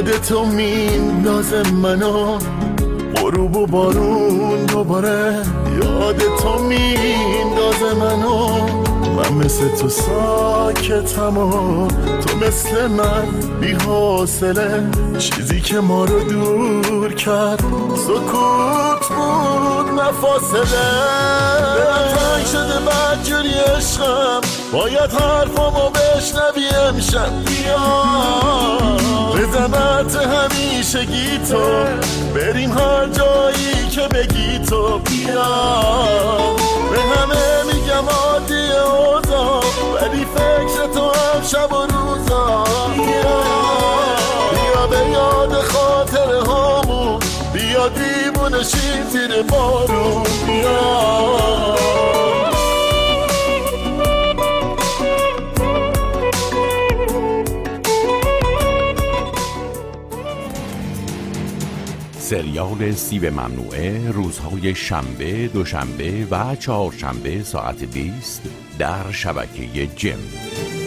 یادتو میندازه منو غروب و بارون دوباره، یادتو میندازه منو. من مثل تو ساکتم و تو مثل من بی حوصله. چیزی که ما رو دور کرد سکوت بود نه فاصله. دلم تنگ شده بدجوری عشقم، باید حرفامو بشنوی امشب. بیا بزنت همیشگی تو، بریم هر جایی که بگی تو. بیا به همه میگم عادی اوضاع، ولی فکر تو هم شب و روزا. بیا به یاد خاطر هامون، بیا دیوونه شیم زیر بارون. بیا سریال سیب ممنوعه روزهای شنبه، دوشنبه و چهارشنبه ساعت 20 در شبکه جم.